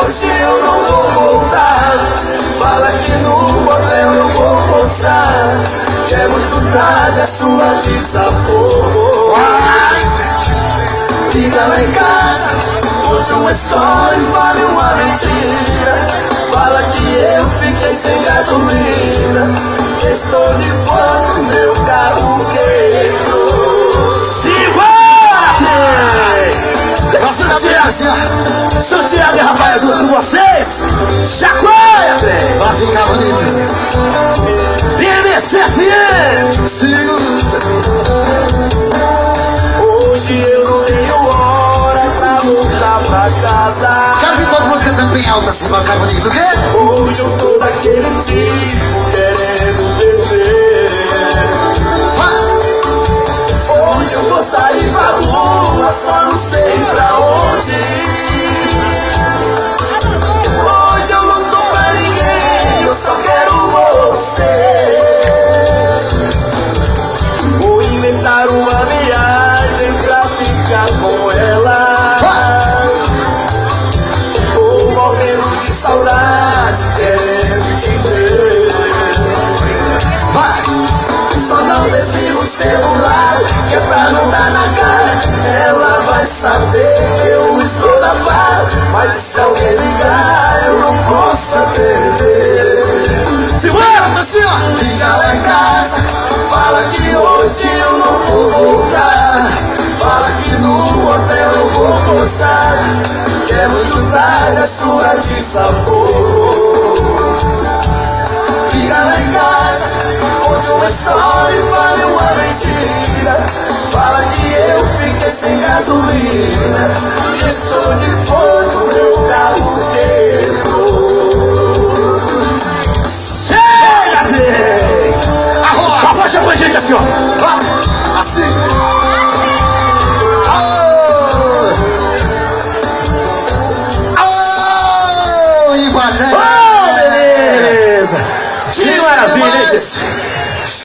hoje eu não vou voltar. Fala que no hotel eu vou almoçar, que é muito tarde, a chuva desabou. Liga lá em casa, conte uma história e fale uma mentira. Fala que eu fiquei sem gasolina, estou de volta, meu carro quebrou. Santiago e Rafael junto com vocês. Chacoalha, trem. Vai ficar bonito. BMCFM. Hoje eu não tenho hora pra voltar pra casa. Quero ver todo mundo cantando bem alto assim, vai ficar bonito, o quê? Hoje eu tô daquele tipo querendo beber. Hoje eu vou sair pra rua, só não sei pra onde ir. Hoje eu não tô pra ninguém, eu só quero você. Vou inventar uma viagem pra ficar com ela. Tô morrendo de saudade, querendo te ver. Só não desliga o celular, que é pra não dar na cara. Ela vai saber que eu estou na farra, mas se alguém ligar eu não posso atender. Liga lá em casa, fala que hoje eu não vou voltar. Fala que no hotel eu vou postar, que é muito tarde, a chuva desabou. Liga lá em casa, conte uma história e fale uma mentira. Fala que eu fiquei sem gasolina, que estou de fogo, meu carro quebrou. Chega, trem. Abaixa com a gente assim, ó. Assim.